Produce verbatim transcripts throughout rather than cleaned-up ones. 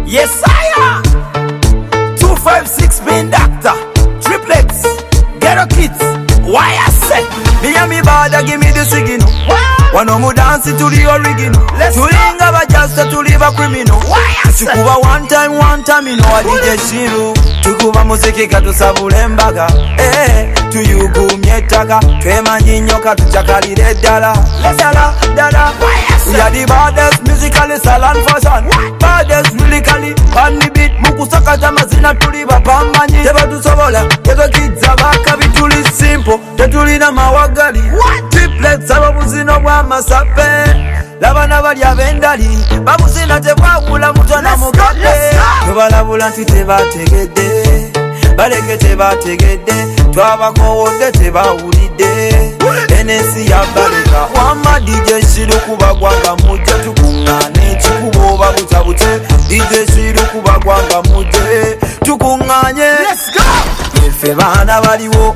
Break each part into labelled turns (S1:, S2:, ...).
S1: Yes sire. Two five six main doctor. Triplets. Ghetto kids. Why I say? Me and me bada give me the signal. Wano mu dance to the original. Tulinga bajasta tuliva criminal. Tukuba one time one time you know I D J Shiru. Tukuba muziki katusabula embaga. Eh, tuyugumye ettaka. Twemanyi nyoka tuchakalira eddala. Dala dala. We are the baddest musically salon fashion. Baddest lyrically on the beat. Mukusakata mazina tuliba pambanyi. Teba tusobola. Teba kids abaka bituli simple. Tetulina mawagali. Triplets ababuzino bwa masape. Labana bali abendali. Babuzina tebwakula muto na mugade. Tubalabula nti tebategedde. Baleke tebategedde. Twabakowodde tebawulidde. Enesi ya baleka. Wama D J Shiru kubagwanga mujje tukungane. Chikubo babutabute. D J Shiru kubagwanga mujje tukunganye. Let's go! Yefe bana baliwo.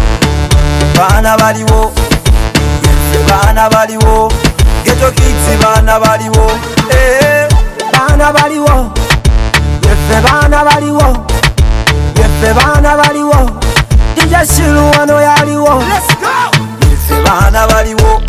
S1: Bana baliwo. Yefe bana baliwo. Ghetto kids bana baliwo. Eh, bana baliwo. Yefe bana baliwo. Yefe bana baliwo. D J Shiru wano yaliwo. Let's go! Yefe bana baliwo.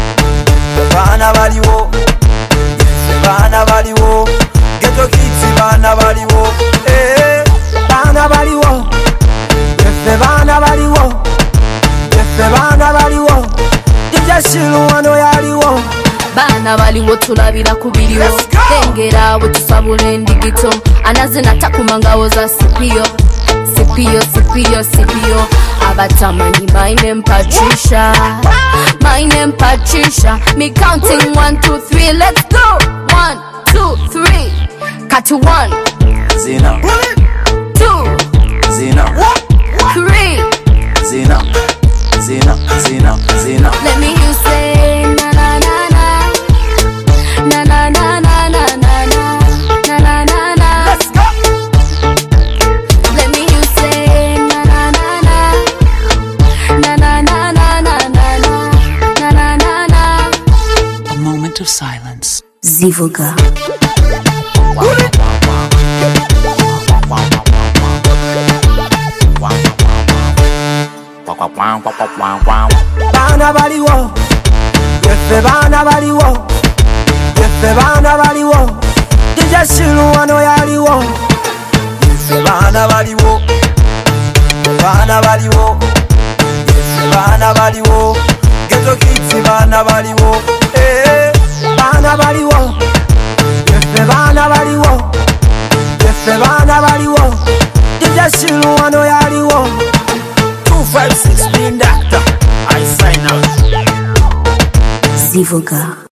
S1: Bana baliwo. Yefe bana baliwo. Ghetto kids bana baliwo. Eh, bana baliwo. Yefe bana baliwo. Yefe bana baliwo. D J Shiru wano yaliwo.
S2: Bana baliwo tulabira kubiriwo. Tengera abo tusabula endigito. Anazina takumangawo za sipiyo. Sipiyo, sipiyo, sipiyo. Abatamanyi, my name Patricia. My name Patricia. Me counting one, two, three. Let's go. One, two, three. Cut to one.
S1: Zina.
S2: Two.
S1: Zina.
S2: Three.
S1: Zina. Zina. Zina. Zina.
S2: Let me hear you say na na na na. Na na na na na na na. Na na na na.
S1: Let's go.
S2: Let me hear you say na na na na. Na na na na na na na. Na na na na.
S3: A moment of silence.
S2: Zivuga.
S1: Bana baliwo. Yefe bana baliwo. Yefe bana baliwo. D J Shiru wano yaliwo. Yefe bana baliwo. Bana baliwo. Yefe bana baliwo. Ghetto kids bana baliwo. Eh, bana baliwo. Yefe bana baliwo. Yefe bana baliwo. D J Shiru wano yaliwo. Two five six main doctor. I sign out.
S2: Zivuga.